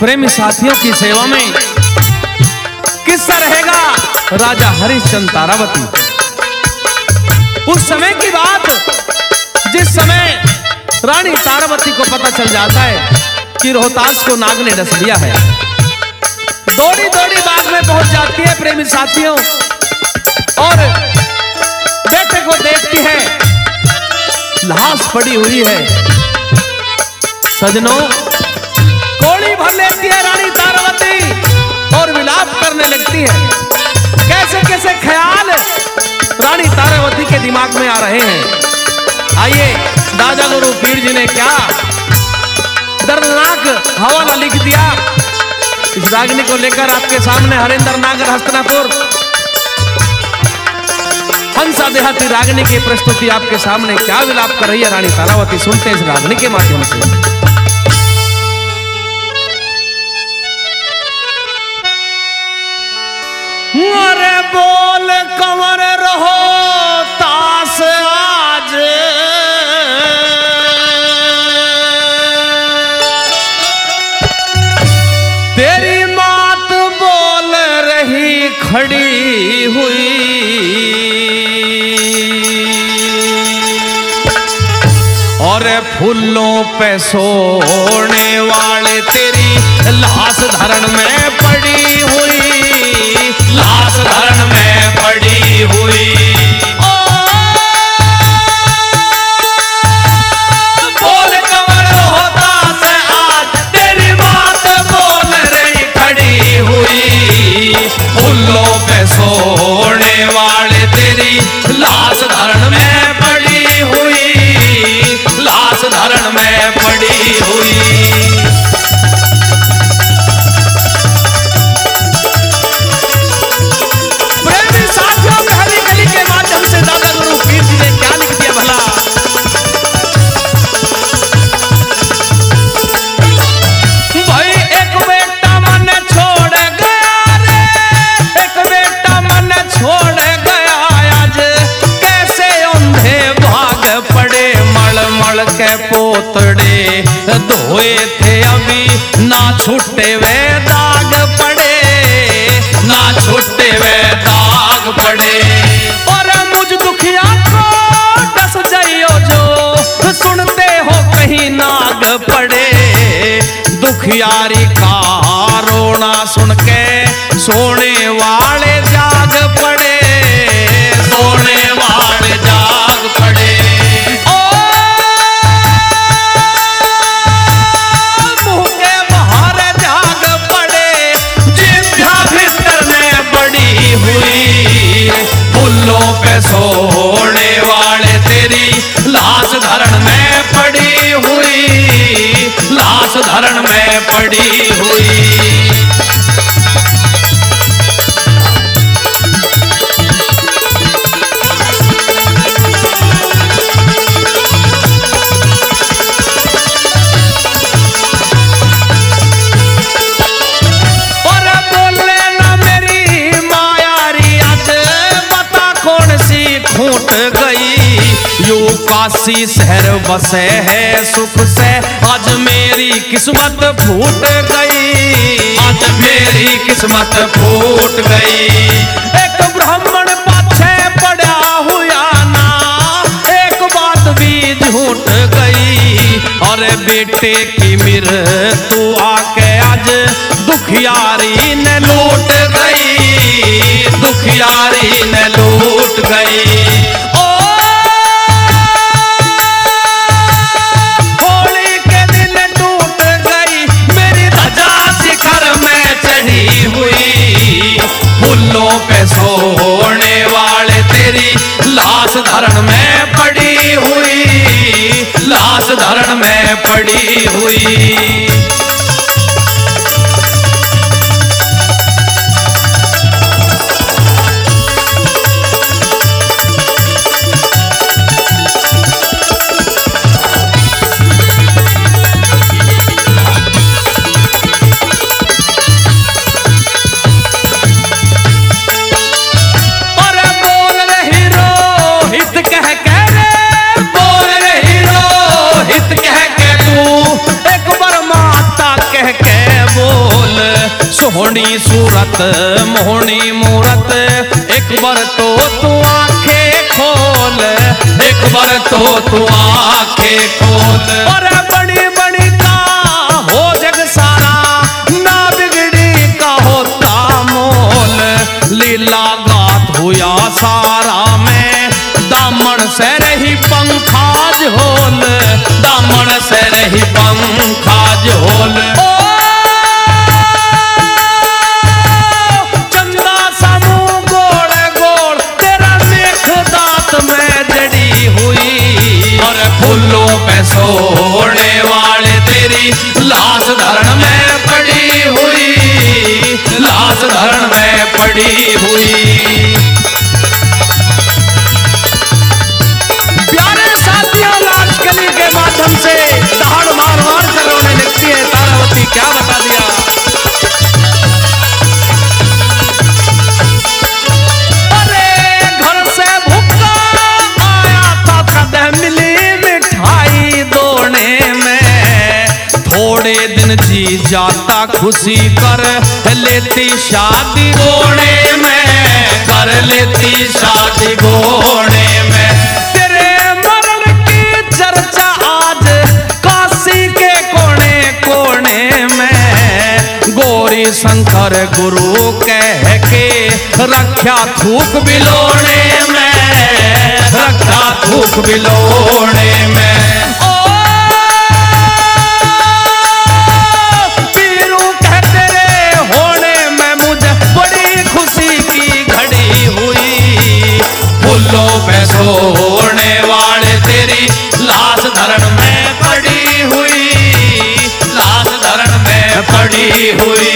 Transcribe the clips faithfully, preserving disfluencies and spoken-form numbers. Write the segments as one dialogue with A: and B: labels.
A: प्रेमी साथियों की सेवा में किस्सा रहेगा राजा हरिश्चंद्र तारावती। उस समय की बात जिस समय रानी तारावती को पता चल जाता है कि रोहतास को नाग ने डस लिया है, दौड़ी दौड़ी बाग में पहुंच जाती है प्रेमी साथियों और बेटे को देखती है लाश पड़ी हुई है। सजनों, कोड़ी भर लेती है रानी तारावती और विलाप करने लगती है। कैसे कैसे ख्याल रानी तारावती के दिमाग में आ रहे हैं। आइए, राजा गुरु पीर जी ने क्या दर्दनाक हवाला लिख दिया इस रागिनी को लेकर आपके सामने। हरिंदर नागर हस्तनापुर हंसा देहाती रागिनी की प्रस्तुति आपके सामने क्या विलाप कर रही है रानी तारावती, सुनते हैं इस रागिनी के माध्यम से। अरे बोल कंवर रहो तास आज, तेरी मात बोल रही खड़ी हुई, और फूलों पे सोने वाले तेरी लाश धरण में पड़ी हुई, लाश धरण में पड़ी हुई। ओ बोल कंवर होता से आज, तेरी बात बोल रही खड़ी हुई, फूलों पे सोने वाले तेरी लाश धरण में पड़ी हुई, लाश धरण में पड़ी हुई। के पोतड़े धोए थे अभी ना छुट्टे वे दाग पड़े, ना छुट्टे वे दाग पड़े। और मुझ दुखिया को डस जाइयो जो सुनते हो कहीं नाग पड़े, दुखियारी का रोना सुन के सोने वाले जाग पड़े, सोने वाले जाग पड़े। फूलों पे सोने वाले तेरी लाश धरण में पड़ी हुई, लाश धरण में पड़ी हुई। फूट गई यू काशी शहर बसे है सुख से, आज मेरी किस्मत फूट गई, आज मेरी किस्मत फूट गई। एक ब्राह्मण पाछे पड़ा हुआ ना, एक बात भी झूठ गई, और बेटे की मृत्यु आके आज दुखियारी ने लूट गई, दुखियारी ने लूट गई। होली के दिन टूट गई मेरी ध्वजा शिखर में चढ़ी हुई, फूलों पे सोने वाले तेरी लाश धरण में पड़ी हुई, लाश धरण में पड़ी हुई। एक बार सोहनी सूरत मोहनी मूरत, एक बार तो तू आंखें खोल, एक बार तो तू आंखें खोल। और बड़ी बड़ी का हो जग सारा, ना बिगड़ी का होता मोल। लीला गात हुआ सारा में, दामन से रही पंखा झोल, दामन से रही पंखा झोल। चंदा समूह गोड़ गोड़ तेरा मेघ दांत में जड़ी हुई, और फूलों पे सोने वाले तेरी लाश धरण में पड़ी हुई, लाश धरण में पड़ी हुई। के माध्यम से दहाड़ मार मार कर रोने लगती है तारावती, क्या बता दिया। अरे घर से भूखा आया था, कदम मिली मिठाई दोने में। थोड़े दिन जी जाता खुशी कर लेती शादी गोणे में, कर लेती शादी गोणे में। शंकर गुरु कह के रखा थूक बिलोने में, रखा थूक बिलोने में। ओ पीरू कहते रे होने में मुझे बड़ी खुशी की घड़ी हुई। फूलों पे सोने वाले तेरी लाश धरण में पड़ी हुई, लाश धरण में पड़ी हुई।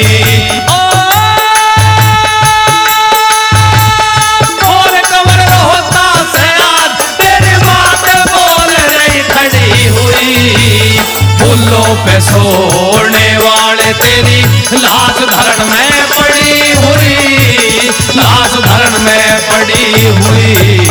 A: फूलों पे सोने वाले तेरी लाश धरण में पड़ी हुई, लाश धरण में पड़ी हुई।